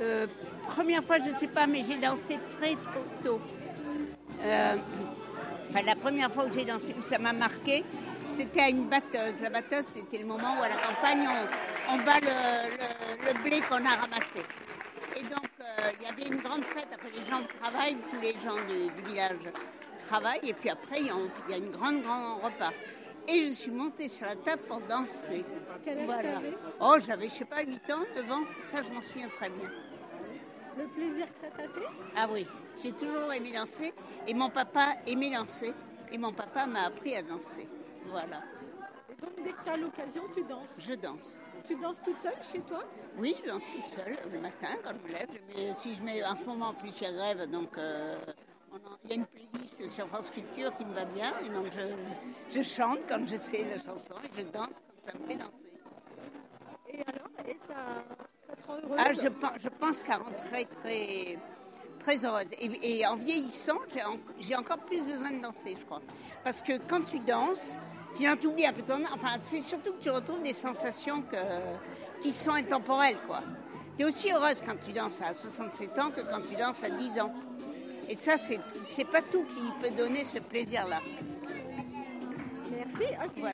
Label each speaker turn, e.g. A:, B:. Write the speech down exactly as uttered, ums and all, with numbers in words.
A: Euh, première fois, je ne sais pas, mais j'ai dansé très trop tôt. Euh, enfin, la première fois où j'ai dansé, où ça m'a marqué, c'était à une batteuse. La batteuse, c'était le moment où à la campagne, on, on bat le, le, le blé qu'on a ramassé. Et donc, euh, il y avait une grande fête. Après, les gens travaillent, tous les gens du, du village travaillent. Et puis après, il y, il y a une grande, grand repas. Et je suis montée sur la table pour danser.
B: Quel âge
A: Voilà.
B: t'avais ?
A: Oh, j'avais, je sais pas, huit ans, neuf ans. Ça, je m'en souviens très bien.
B: Le plaisir que ça t'a fait ?
A: Ah oui, j'ai toujours aimé danser. Et mon papa aimait danser. Et mon papa m'a appris à danser. Voilà.
B: Et donc, dès que tu as l'occasion, tu danses ?
A: Je danse.
B: Tu danses toute seule chez toi ?
A: Oui, je danse toute seule le matin quand je me lève. Mais si je mets, en ce moment, en plus, il y a grève, donc euh, on en, il y a une playlist sur France Culture qui me va bien. Et donc, je, je chante quand je sais la chanson et je danse quand ça me fait danser.
B: Et alors, et ça, ça te rend heureuse ?
A: Ah, je pense, je pense qu'à rentrer très, très heureuse. Et, et en vieillissant, j'ai, en, j'ai encore plus besoin de danser, je crois. Parce que quand tu danses, finalement, tu oublies un peu ton... Enfin, c'est surtout que tu retrouves des sensations que, qui sont intemporelles, quoi. Tu es aussi heureuse quand tu danses à soixante-sept ans que quand tu danses à dix ans. Et ça, c'est, c'est pas tout qui peut donner ce plaisir-là.
B: Merci. Ah, c'est...
A: Voilà.